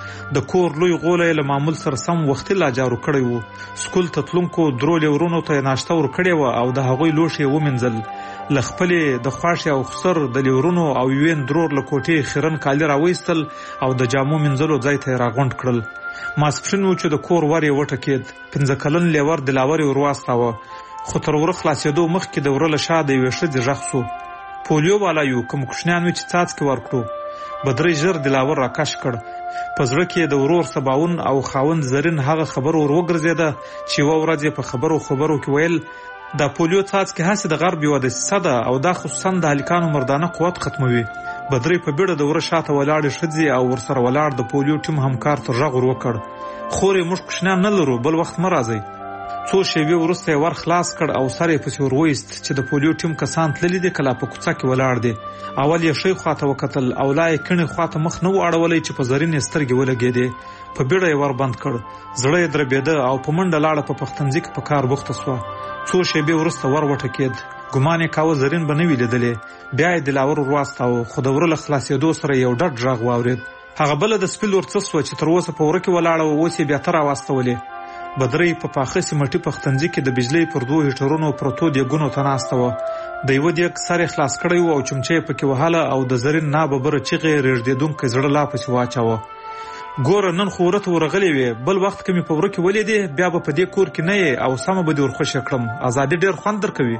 د کور لوی غولی له معمول سره سم وختي لا جارو کړی و. سکول ته تلونکو درولې ورونو ته ناشته ورکړې وه او د هغوی لوښي یې ومینځل. له خپلې د خواشې او خسر د لیورونو او یوین درور له کوټې خیرن کالي راویستل او د جامو مینځلو ځای ته یې راغونډ کړل. ماسپښین و چې د کور ور یې وټکېد. 15 کلن لیور دلاور یې ورواستاوه، خو تر وره خلاصېدو مخکې د وره له شا د یوې ښځې غږ سو. پولیو والا یو، که مو کوچنیان وي چې څاڅکي ورکړو. بدرۍ ژر دلاور راکش کړ. په زړه کې د ورور سباون او خاوند زرین هغه خبر ور وګرځېده چې یوه ورځ یې په خبرو کې ویل دا پولیو څاڅکي هسې د غرب یوه دسیسه ده او دا خصوصا د هلکانو مردانه قوت ختموي. بدرۍ په بیړه د وره شاته ولاړې ښځې او ورسره ولاړ د پولیو ټیم همکار ته غږ ور وکړ: خورې موږ کوچنیان نه لرو، بل وخت مه راځئ. څو شېبې وروسته یې ور خلاص کړ او سر یې پسې ور وایست چې د پولیو ټیم کسان تللي دي که لا په کوڅه کې ولاړ دي. اول یې ښی خواته وکتل او لا یې کڼې خواته مخ نه و اړولی چې په زرینې سترګې ولګېدې. په بیړه یې ور بند کړ. زړه یې دربېده او په منډه لاړه په پختنځي کې په کار بوخته سوه. څو شېبې وروسته ور وټکېد. ګمان یې کاوه زرین به نه وي لیدلی. بیا یې دلاور ور واستاوه، خو د وره له خلاصېدو سره یو ډډ غږ واورېد. هغه بله د سپي لور څه سوه چې تر اوسه په وره کې ولاړه وه، اوس یې بیا ته راواستولې. بدرۍ په پاخه سیمټي پختنځي کې د بجلۍ پر 2 هیټرونو پرتو دیګونو ته ناسته وه. د یوه دیګ سر یې خلاص کړی و او چمچه یې پکې وهله او د زرین ناببره چیغې یې رېږدېدونکی زړه لا پسې واچاوه. ګوره نن خو وره ته ورغلې وې، بل وخت که مې په وره کې ولیدې بیا به په دې کور کې نه یې او سمه به دې ورخوشې کړم. ازادي ډېر خوند درکوي.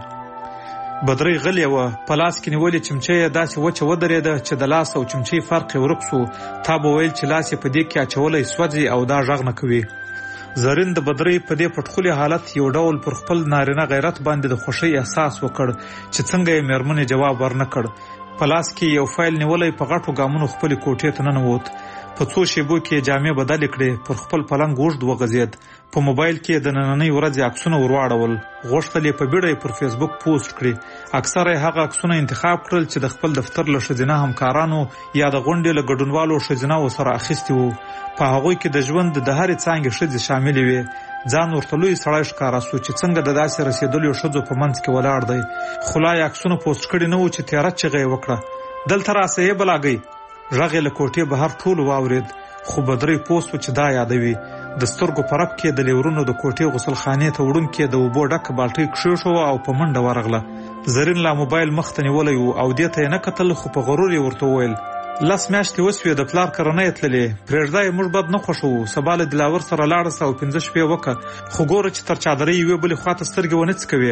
بدرۍ غلې وه، په لاس کې نیولې چمچه یې داسې وچه ودرېده چې د لاس او چمچې فرق یې ورک سو. تا به ویل چې لاس یې په دې کې اچولی سوځي او دا غږ نه کوي. زرین د بدرۍ په دې پټخولي حالت یو ډول پر خپل نارینه غیرت باندې د خوښۍ احساس وکړ چې څنګه یې مېرمنې جواب ورنه کړ. په لاس کې یو فایل نیولی په غټو ګامونو خپلې کوټې ته ننوت. په څو شېبو کې جامې بدلې کړې، پر خپل پلنګ اوږد وغځېد. په موبایل کې د نننۍ ورځې عکسونه ورواړول. غوښتل یې په بیړه یې پر فیسبوک پوسټ کړي. اکثره یې هغه عکسونه انتخاب کړل چې د خپل دفتر له ښځینه همکارانو یا د غونډې له ګډونوالو ښځینه‌و سره اخیستي وو. په هغوی کې د ژوند د هرې څانګې ښځې شاملې وې. ځان ورته لوی سړی ښکاره سو چې څنګه د داسې رسېدلیو ښځو په منځ کې ولاړ دی. خو لا یې عکسونه پوسټ کړي نه وو چې تیاره چیغه یې وکړه: دلته راسه یې بلاګۍ. غږ یې له کوټې بهر ټولو واورېد، خو بدرۍ پوه سو چې دا یادوي. د سترګو په رپ کې د لیورونو د کوټې غسلخانې ته وړونکې د اوبو ډکه بالټۍ کښېښوه او په منډه ورغله. زرین لا موبایل مخ ته نیولی و او دې ته یې نه کتل، خو په غرور یې ورته وویل: 10 میاشتې وسوې د پلار کره نه یې تللې، پرېږده یې، موږ بد نه خوښوو. سبا له دلاور سره لاړه سه او 15 شپې وکړه، خو ګوره چې تر چادرۍ یوې بلې خواته سترګې ونه څکوې.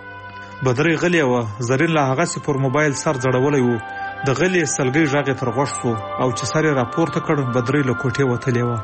بدرۍ غلې وه. زرین لا هغسې پر موبایل سر ځړولی و. د غلې سلګۍ غږ یې تر غوږ سو او چې سر یې راپورته کړ، بدرۍ له کوټې وتلې وه.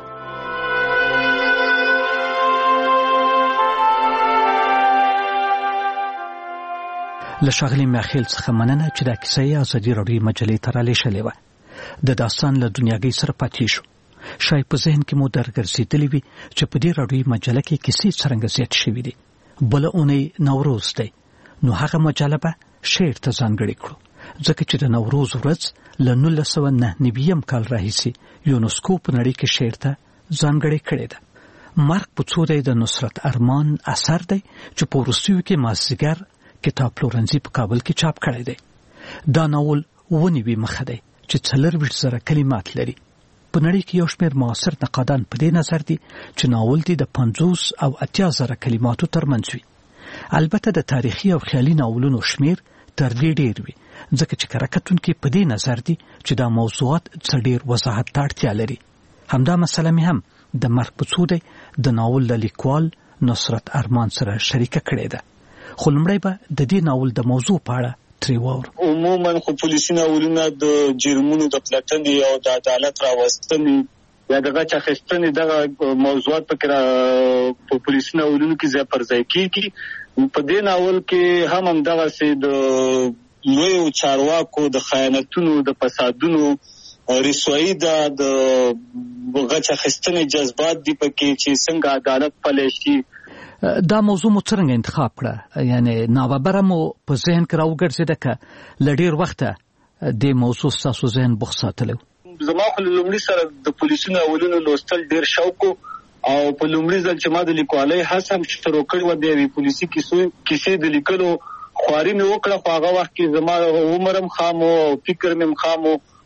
له ښاغلي میاخیل څخه مننه چې دا کیسه یې ازادي راډیو مجلې ته رالیږلې وه. د داستان له دنیاګۍ سره پاتې شو. شاید په ذهن کې مو درګرځېدلې وي چې په دې راډیوي مجله کې کیسې څرنګه زیاتې شوي دي. بله اونۍ نوروز دی، نو هغه مجله به شعر ته ځانګړې کړو، ځکه چې د نوروز ورځ له 1999 کال راهیسې یونسکو په نړۍ کې شعر ته ځانګړې کړې ده. مرګ په څو دی د نصرت ارمان اثر دی چې په وروستیو کې مازدیګر کتاب پلورنځي په کابل کې چاپ کړی دی. دا ناول 19 مخه دی چې 40,000 کلمات لري. په نړۍ کې یو شمېر معاصر نقادان په دې نظر دي چې ناول دی د 50 او 80,000 کلماتو ترمنځ وي. البته د تاریخي او خیالي ناولونو شمېر تر دې ډېر وي، ځکه چې کتونکي په دې نظر دي چې دا موضوعات څه ډېر وضاحت ته اړتیا لري. همدا مسله مې هم د مرګ په څو دی د ناول د لیکوال نصرت ارمان سره شریکه کړې ده. خو لومړی به د دې ناول د موضوع په اړه ترې واورو. عموما خو پولیسي ناولونه د جرمونو د پلټنې او د عدالت راوستنې یا د غچ اخیستنې دغه موضوعات پکې په پولیسي ناولونو کې ځای پر ځای کېږي. په دې ناول کې هم همدغسې د لویو چارواکو د خیانتونو، د فسادونو رسوایي ده، د غچ اخیستنې جذبات دي پکې چې څنګه عدالت پلی شي. دا موضوع مو څرنګه انتخاب کړه؟ یعنی ناببره مو په ذهن کې راوګرځېده که له ډېر وخته دې موضوع ستاسو ذهن بوخت ساتلی؟ زما خو لومړي سره د پولیسي ناولونو لوستل ډېر شوق و او په لومړي ځل چې ما د لیکوالۍ هڅه هم شروع کړې وه، د یوې پولیسي کیسې د لیکلو خواري مې وکړه. خو هغه وخت کې زما عمر هم خام و او فکر مې هم خام و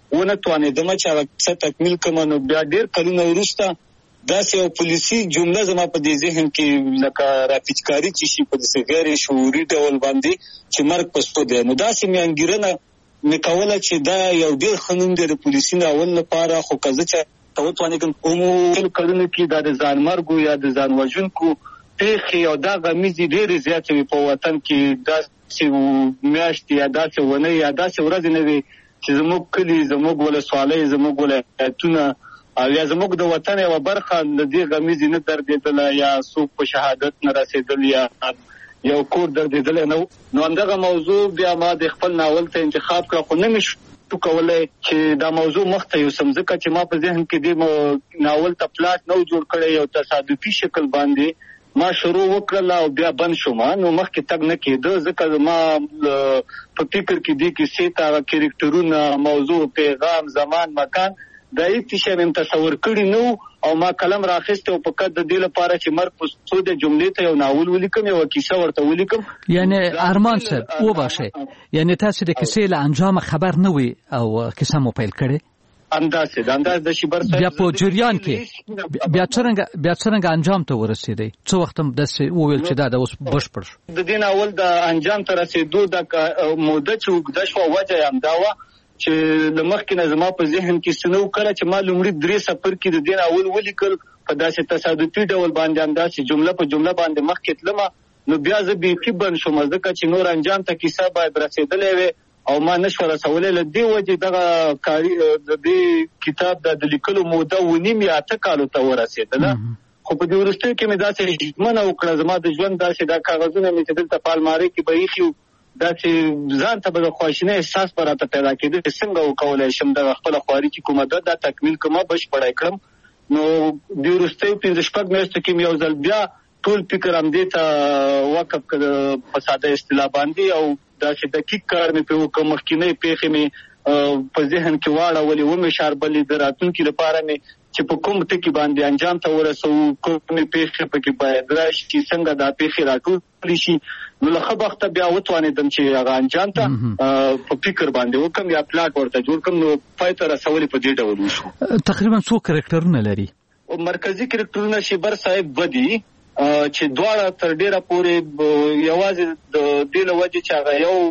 ونه توانېدم چې هغه څه تکمیل کړم. نو بیا ډېر کلونه وروسته داسې یو پولیسي جمله زما په دې ذهن کې لکه راپیچکاري چې شي په داسې غیر شعوري ډول باندې چې مرګ په څو دی. نو داسې مې انګېرنه مې کوله چې دا یو ډېر ښه نوم دی د پولیسي ناول لپاره. خو که زه چې وتوانېږم کومو کلونو کې دا د ځان مرګو یا د ځان وژونکو پیښې او دا غمیزې ډېرې زیاتې وي په وطن کې. داسې میاشتې یا داسې ونې یا داسې ورځې نه وي چې زموږ کلي، زموږ ولسوالۍ، زموږ ولایتونه او یا زموږ د وطن یوه برخه له دې غمیزې نه دردېدله یا څوک په شهادت نه رسېدل یا یو کور دردېدلی نه. نو همدغه موضوع بیا ما د خپل ناول ته انتخاب کړه، خو نه مې شو کولی چې دا موضوع مخته یوسم، ځکه چې ما په ذهن کې دې ناول ته پلاټ نه و جوړ کړی. یو تصادفي شکل باندې ما شروع وکړله او بیا بند شوم، نو مخکې تګ نه کېده، ځکه ما په فکر کې دې کیسې ته کرکټرونه، موضوع، پیغام، زمان، مکان دا هیڅ شی مې تصور کړی نه او ما قلم راخیسته او فقط د دې لپاره چې مرګ په څو د جملې ته یو ناول ولیکم، یو کیسه ورته ولیکم. یعنی ارمان صاحب وبخښئ، یعنی تاسو د کیسې له انجام خبر نه وي او کیسه مو پیل کړې؟ انداز د شیبر صاحب بیا په جریان کې بیا څرنګه انجام ته ورسېدی؟ څه وخت هم داسې وویل چې دا اوس بشپړ شو؟ د دې ناول د انجام ته رسېدو د موده چې اوږده شوه وجه یې همدا وه چې له مخکې نه زما په ذهن کې څه نه و کړی چې ما لومړي 3 څپرکي د دې ناول ولیکل په داسې تصادفي ډول باندې، همداسې جمله په جمله باندې مخکې تلمه. نو بیا زه بیخي بند شوم ځکه چې نور انجام ته کیسه باید رسېدلی وي او ما نشوه رسولی. له دې وجې دغه کاري د دې کتاب د لیکلو موده 9 یا 8 کالو ته ورسېدله. خو په دې وروستیو کې مې داسې ژمنه وکړه زما د ژوند داسې دا کاغذونه مې چې دلته په المارۍ کې به ایښي وو، داسې ځان ته به د خواشینۍ احساس به راته پیدا کېده چې څنګه وکولی شم دغه خپله خواري چې کومه ده دا تکمیل کړم، بشپړی کړم. نو د وروستیو 5-6 میاشتو کې مې یو ځل بیا ټول فکر همدې ته وقف کړ په ساده اصطلاح باندې او داسې دقیق کار مې پرې وکړ. مخکینۍ پیښې مې په ذهن کې واړولې، ومې شاربلې د راتلونکي لپاره مې چې په کوم ټکي باندې انجام ته ورسوو، کومې پیښې پکې باید راشي، څنګه دا پیښې راټولې شي. نو له ښه بخته بیا وتوانېدم چې هغه انجام ته په فکر باندې وکړم یا پلاټ ورته جوړ کړم. نو پای ته رسولې په دې ډول وشو. تقریبا څو کرکټرونه لري؟ مرکزي کرکټرونه شیبر صاحب بدي چې دواړه تر ډیره پورې یوازې د دې له وجې چې هغه یو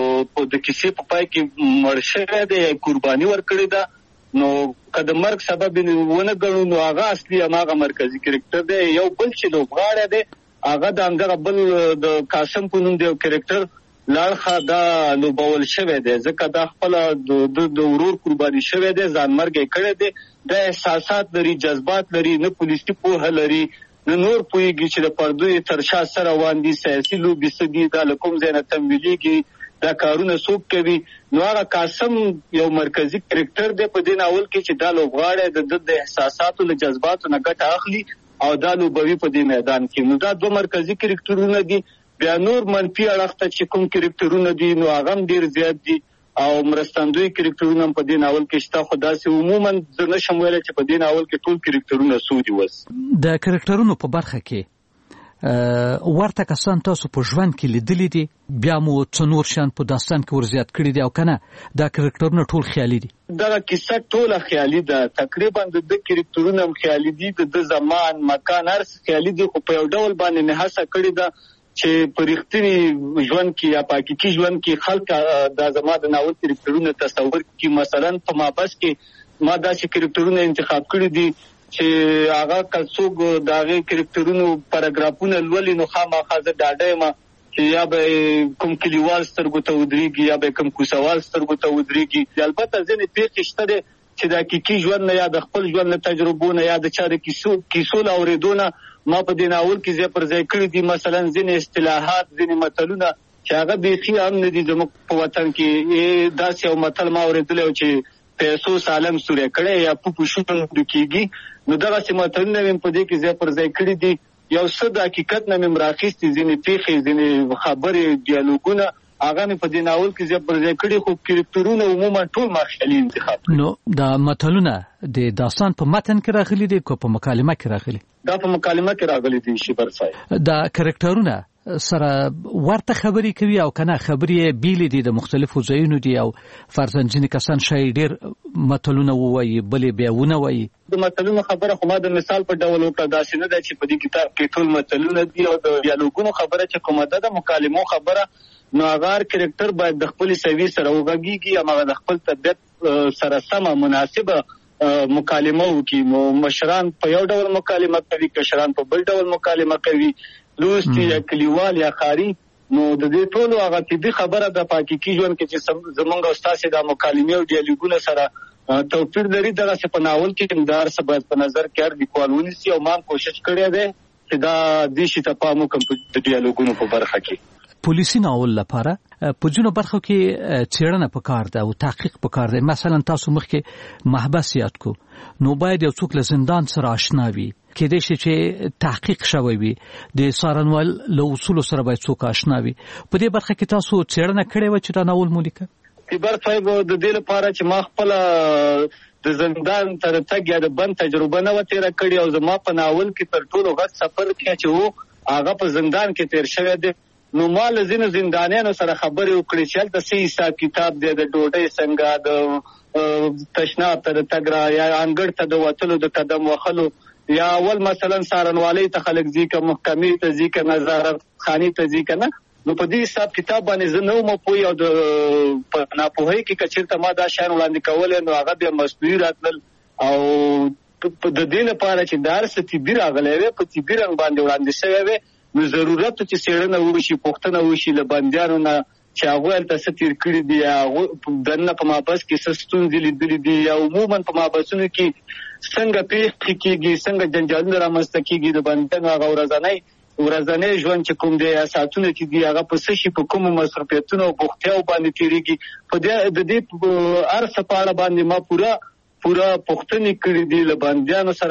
د کیسې په پای کې مړ شوی دی، قرباني ورکړې ده. نو که د مرګ سبب ونه ګڼو نو هغه اصلي هماغه مرکزي کرکټر دی. یو بل چې لوبغاړی دی هغه د همدغه بل د قاسم په نوم د یو کرکټر لاړخه دا لوبول شوی دی، ځکه دا خپله د ورور قرباني شوی دی، ځان مرګ یې کړی دی. دا احساسات لري، جذبات لري، نه پولیسي پوهه لري، نه نور پوهېږي چې د پردو یې تر شا سره روان دي، سیاسي لوبې څه دي، دا له کوم ځای نه تمویلېږي، دا کارونه څوک کوي. نو هغه قاسم یو مرکزي کرکټر دی په دې ناول کې چې دا لوبغاړی د احساساتو له جذباتو نه ګټه اخلي او دا لوبوي په دې میدان کې. نو دا 2 مرکزي کرکټرونه دي. بیا نور منفي اړخ ته چې کوم کرکټرونه دي نو هغه هم ډېر زیات دي او مرستندوی کرکټرونه هم په دې ناول کې شته. خو داسې عموما زه نشم ویلی چې په دې ناول کې ټول کرکټرونه څو دي. اوس د کرکټرونو په برخه کې ورته کسان تاسو په ژوند کې لیدلی دي، بیا مو څه نور شیان په داستان کې ورزیات کړي دي او که نه دا کرکټرونه ټول خیالي دي؟ دغه کیسه ټوله خیالي ده، تقریبا د کرکټرونه هم خیالي دي، د زمان، مکان، هر څه خیالي دي. خو په یو ډول باندې مې هڅه کړې ده چې په رښتیني ژوند کې یا په حقیقي ژوند کې خلک دا زما د ناول کرکټرونه تصور کړي. مثلا په مابس کې ما داسې کرکټرونه انتخاب کړي دي چې هغه که څوک د هغې کرکټرونو پاراګرافونه لولي نو خامخا زه ډاډه یم چې یا به کوم کلیوال سترګو ته ودرېږي یا به کوم کوڅهوال سترګو ته ودرېږي. البته ځینې پیښې شته دی چې د حقیقي ژوند نه یا د خپل ژوند له تجربو نه یا د چا د کیسو له اورېدو نه ما په دې ناول کې ځای پر ځای کړي دي. مثلا ځینې اصطلاحات، ځینې متلونه چې هغه بیخي هم نه دي زموږ په وطن کې. داسې یو متل ما اورېدلی و چې پیسو سالم سوری کړی یا پوپو شونډو کېږي. نو دغسې متلونه مې په دې کې ځای پر ځای کړي دي. یو څه د حقیقت نه مې راخیستي، ځینې پیښې، ځینې خبرې، ډیالوګونه هغه مې په دې ناول کې ځای پر ځای کړي. خو کرکټرونه عموما ټول ما خیالي انتخاب. نو دا متلونه د داستان په متن کې راغلي دي که په مکالمه کې راغلي؟ دا په مکالمه کې راغلي دي شیبر صاحب. دا کرکټرونه سره ورته خبرې کوي او کنه خبرې بیل دي د مختلفو ځایونو دي او فرضاً ځینې کسان شاید ډېر متلونه ووایي بلې بیا ونه وایي. د متلونو خبره خو ما د مثال په ډول وکړه، داسې نه ده چې په دې کتاب کې ټول متلونه دي او د ډیالوګونو خبره چې کومه ده د مکالمو خبره، نو هغه کرکټر باید د خپل سوي سره وغږیږي او هغه د خپل طبیعت سره سمه مناسبه مکالمه وکړي. نو مشران په یو ډول مکالمه کوي، کشران په بل ډول مکالمه کوي، لوستي یا کلیوال یا ښاري. نو د دې ټولو هغه طبي خبره د حقیقي ژوند کې چې زمونږ او ستاسې د مکالمې او ډیالوګونه سره توپیر لري، دغسې په ناول کې د هر څه باید په نظر کې هر لیکوال ونیسي او ما هم کوشش کړی دی چې دا دې شي ته پام وکړم د ډیالوګونو په برخه کې. پولیسي ناول لپاره په ځینو برخو کې څېړنه پکار ده او تحقیق پکار دی. مثلا تاسو مخکې محبس یاد کو، نو باید یو څوک له زندان سره آشنا وي، کېدای شي چې تحقیق شوی وي، د څارنوال له اصولو سره باید څوک آشنا وي. په دې برخه کې تاسو څېړنه کړې وه چې دا ناول مو لیکه؟ تیبر صاحب د دې لپاره چې ما خپله د زندان تر تګ یا د بند تجربه نه و تېره کړې او زما په ناول کې تر ټولو غټ سفر کې چې و هغه په زندان کې تېر شوی دی. نو ما له ځینو زندانیانو سره خبرې وکړې چې هلته څه حساب کتاب دی، د ډوډۍ څنګه، د تشناب ته د تګ را یا انګړ ته د وتلو د قدم وهلو، یا اول مثلا څارنوالۍ ته خلک ځي که محکمې ته ځي که نظارت خانې ته ځي که نه. نو په دې حساب کتاب باندې زه نه وم پوه او د په ناپوهۍ کې که چېرته ما دا شیان وړاندې کولی نو هغه بیا مصنوعي راتلل. او د دې لپاره چې د هر څه طبي راغلی وی په طبي رنګ باندې وړاندې شوی وی، نو ضرورت چې څېړنه وشي، پوښتنه وشي له بندیانو نه چې هغوی هلته څه تېر کړي دي، یا دننه په محبس کې څه ستونزې لیدلې دي، یا عموما په محبسونو کې څنګه پیښې کېږي، څنګه جنجالونه رامنځته کېږي، د بندیانو هغه ورځنی ژوند چې کوم دی یا ساعتونه چې دي هغه په څه شي په کومو مصروفیتونو او بوختیاو باندې تېرېږي. په د دې هر څه په اړه باندې ما پوره پوښتنې کړې دي، له بندیانو سره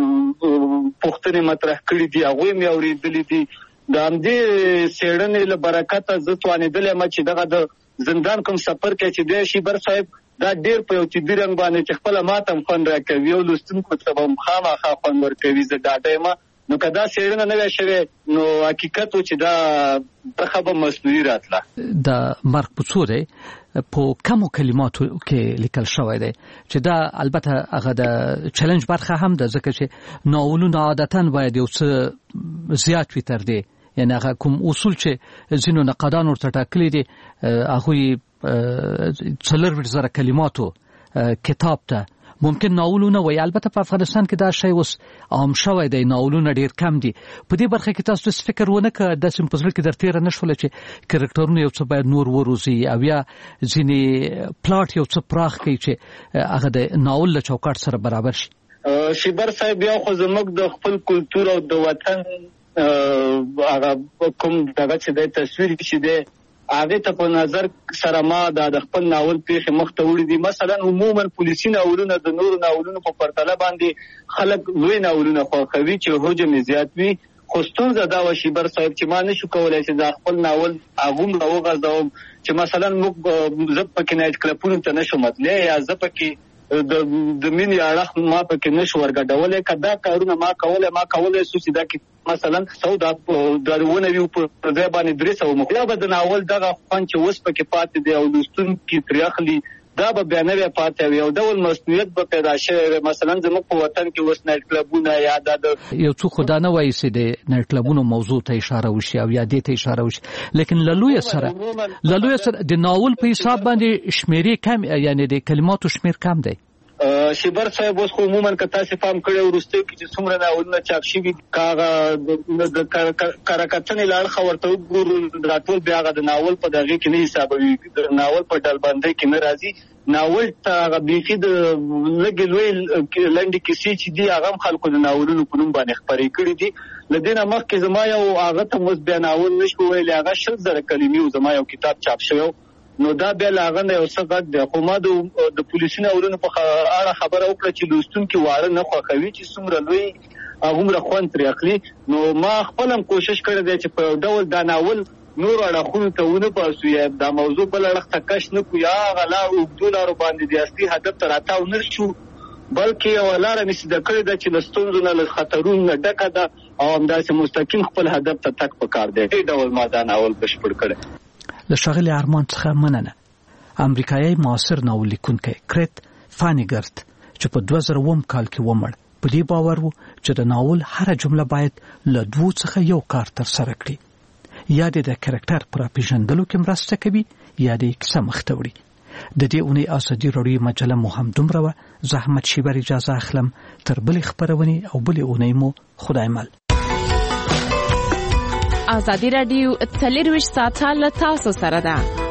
مې پوښتنې مطرح کړې دي، هغوی مې اورېدلې دي. د همدې څېړنې له برکته زه توانېدلی یم چې دغه د زندان کوم سفر کې چې دی شیبر صاحب دا ډېر په یو طبي رنګ باندې چې خپله ماته هم خوند راکوي او لوستونکو ته به هم خامخا خوند ورکوي، زه ډاډه یم. نو که دا څېړنه نه وی شوې نو حقیقت و چې دا برخه به مصنوعي راتله. د مرګ په څو دی په کمو کلماتو کې لیکل شوی دی چې دا البته هغه د چلنج برخه هم ده، ځکه چې ناولونه عادتاً باید یو څه زیات وي تر دې، یعنی هغه کوم اصول چې ځینو نقادانو ورته ټاکلي دي هغوی 40,000 کلماتو کتاب ته ممکن ناولونه وي. البته په افغانستان کې دا شی اوس عام شوی دی، ناولونه ډېر کم دي. په دې برخه کې تاسو څه فکر ونه کړه داسې په زړه کې در تېره نه شوله چې کرکټرونه یو څه باید نور وروزي او یا ځینې پلاټ یو څه پراخ کړي چې هغه د ناول له چوکاټ سره برابر شي؟ شیبر صاحب یو خو زموږ د خپل کلتور او د وطن هغه کوم دغه چې د تصویر چې دی هغه ته په نظر سره ما د خپل ناول پیښې مخ ته وړي دي. مثلا عموما پولیسي ناولونه د نورو ناولونو په پرتله باندې خلک لوی ناولونه خوښوي چې حجم زیات وي، خو ستونزه دا وه شیبر صاحب چې ما نشو کولی چې دا خپل ناول هغومره وغځوم چې مثلا موږ زه پکې نایټ کلبونو ته نشم تللی یا زه پکې د مینې اړخ ما پکې نشو ورګډولی. که دا کارونه ما کولی سو چې دا کې مثلا 100 دارونه وي په ځای باندې 300 مخ، یا به د ناول دغه خوند چې اوس پکې پاتې دی او لوستونکي ترې اخلي دا به بیا نه وی پاتې وي او ډول مسؤلیت به پیدا شوی وي. مثلا زموږ په وطن کې اوس نایټ کلبونه یا د یو څو خدا نه وایي چې د نایټ کلبونو موضوع ته اشاره وشي او یا دې ته اشاره وشي، لیکن للوی سره د ناول په حساب باندې شمیرې کم، یعنی د کلماتو شمیر کم دی. شیبر صاحب اوس خو عموما که تاسې پام کړی وروستیو کې چې څومره ناولونه چاپ شوي هغه د کره-کتنې له اړخه ورته وګورو دا ټول بیا هغه د ناول په دغې کې نه حسابوي، د ناول په ډلبندۍ کې نه راځي. ناول ته هغه بیخي د لږې لوی لنډې کیسې چې دي هغه هم خلکو د ناولونو په نوم باندې خپرې کړي دي. له دې نه مخکې زما یو هغه ته اوس بیا ناول نشو ویلی، هغه 100,000 کلمې و زما یو کتاب چاپ شوی، نو دا بیا له هغه نه یو څه غټ دی. خو ما د پولیسي ناولونو په اړه خبره وکړه چې لوستونکي واړه نه خوښوي چې څومره لوی هغومره خوند ترې اخلي. نو ما خپل هم کوشش کړی دی چې په یو ډول دا ناول نور اړخونو ته ونه باسو یا دا موضوع بل اړخ ته کش نه کړو یا هغه لا اوږدو لارو باندې د اصلي هدف ته راتاو نه شو. بلکې یو لاره مې سیده کړې ده چې له ستونزو نه له خطرونو نه ډکه ده او همداسې مستقیم خپل هدف ته تګ پکار دی. دې ډول ما دا ناول بشپړ کړی. له ښاغلي ارمان څخه مننه. امریکایي معاصر ناول لیکونکی کریت فانیګرت چې په 2000 کال کې ومړ په دې باور و چې د ناول هر جمله باید له 2 څخه یو کار تر سره کړي. یا د کریکټر پر پیژندلو کې مرسته کوي یا د کیسه مخته وړي. د دې اونۍ ازادي راډیو مجله مو هم دومره وه. زه احمد شیبر اجازه اخلم. تر بلې خپرونې او بلې اونۍ مو خدای مل. ازادي راډیو 24 ساعته له تاسو سره ده.